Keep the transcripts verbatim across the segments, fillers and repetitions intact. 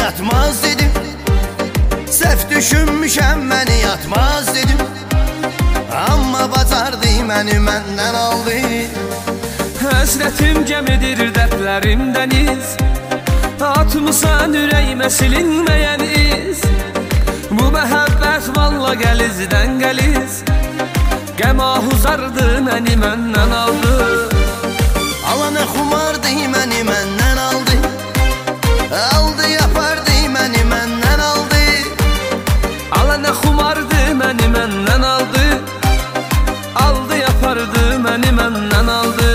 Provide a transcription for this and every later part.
yatmaz dedim. Səhv düşünmüşəm məni yatmaz dedim. Amma bacardı məni məndən aldı. Həsrətim gəmidir dərdlərim dəniz, atmısan ürəyimə silinməyən iz. Bu məhəbbət valla gəlizdən gəliz, qəm ahuzardı məni məndən aldı. Alana xumardı məni məndən aldı. Aldı yapardı məni məndən aldı. Alana xumardı məni məndən aldı. Aldı yapardı məni məndən aldı.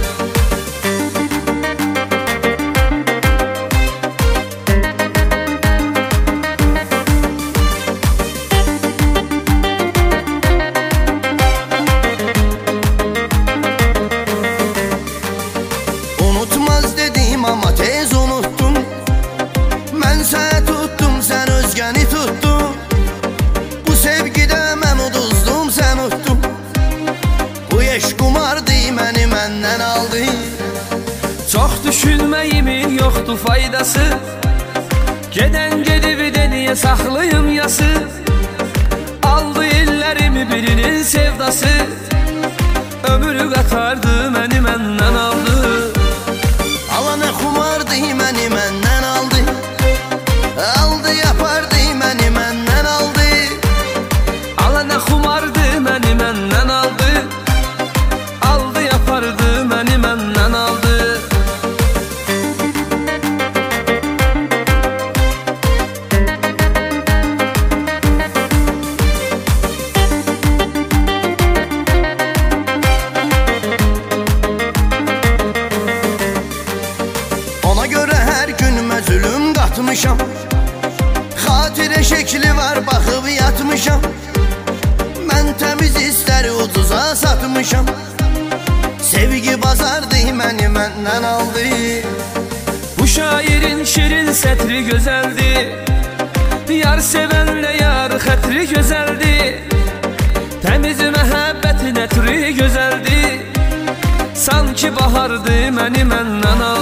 Unutmaz dedim amma tez unuttum. Mən səni tuttum, sən özgəni tuttun. Bu sevgidə mən uduzdum, sən utdun. Bu eşq qumardı məni məndən aldı. Çox düşünməyimin yoxdur faydası, gedən gedib dediyə saxlayım yası. Aldı illərimi birinin sevdası, ömrü qatardı məni məndən aldı. Alana xumardı məni məndən aldı. Aldı yapardı məni məndən aldı. Alana xumardı məni məndən aldı. Aldı yapardı məni məndən aldı. Ona görə hər günümə zülüm qatmışam. Xatirə şəkli var baxıb yatmışam. Mən təmiz istəri ucuza satmışam. Sevgi bazardı məni məndən aldı. Bu şairin şirin sətri gözəldir, yar sevənlə yar xətri gözəldir. Təmiz məhəbbətin ətri gözəldir, sanki bahardı məni məndən aldı.